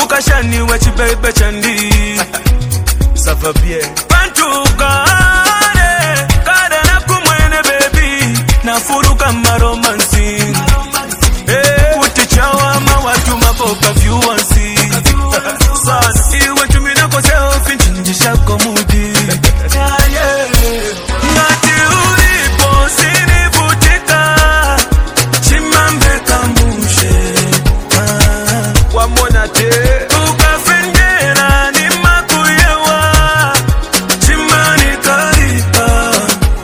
ukashani wachibebe chandi sava bien pantuka kada na kumwene baby na furuka maromansi utichawa mawatu mapoka viewers sana iwe tumina kwa selfie chinjisha komudi ngati ulipo sinivutika chimambe kambushe wamona te ukafendera ni makuyewa chimani karipa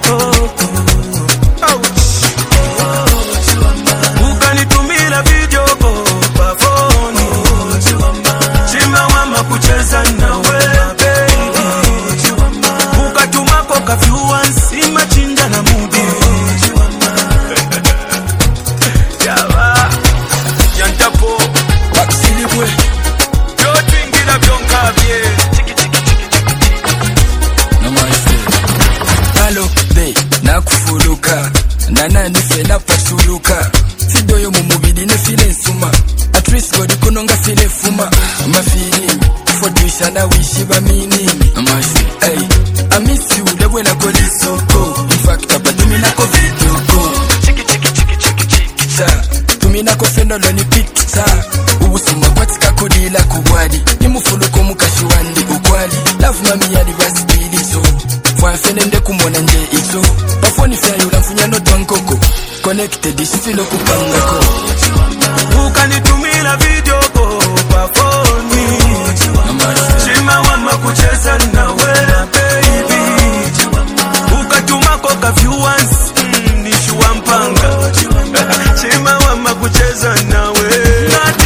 ukanitumila video kwa phone chima wama kucheza nawe baby ukatuma kwa viewers imachinja na mudi yawa yantapo baksilibwe yo twingira byonkabye Hello babe nakufuluka nanani fena pasuluka sidoyo mu mubiri ne file nsuma at least body kunonga file fuma mafili fodisha na wishi ba minini amashi hey I miss you lewe na kolisoko in fact abadumi na video go chiki cha tumina ko fendo lo ni picture ubusuma kwatika kodila kubwadi nimufuluko mukashiwandi ukwali love mami ya divasity so for fenende kumona nje iso bafoni fya yula mfunya no twankoko connected isifilo kupangako ukanitumila video kwa phone chima wama kucheza nawe baby ukatuma kwa viewers nishuwa mpanga chima wama kucheza nawe